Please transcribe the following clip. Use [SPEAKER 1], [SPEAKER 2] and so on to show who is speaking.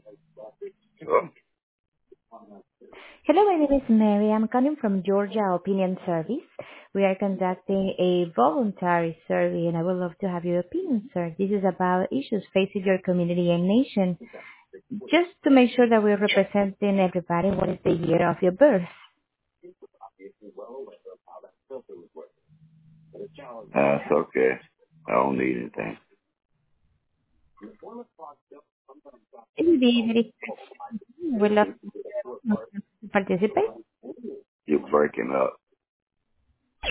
[SPEAKER 1] Oh,
[SPEAKER 2] Hello, my name is Mary. I'm calling from Georgia Opinion Service. We are conducting a voluntary survey, and I would love to have your opinion, sir. This is about issues facing your community and nation. Just to make sure that we're representing everybody, what is the year of your birth?
[SPEAKER 1] that's okay. I don't need anything.
[SPEAKER 2] Indeed, we love to participate.
[SPEAKER 1] You're breaking up.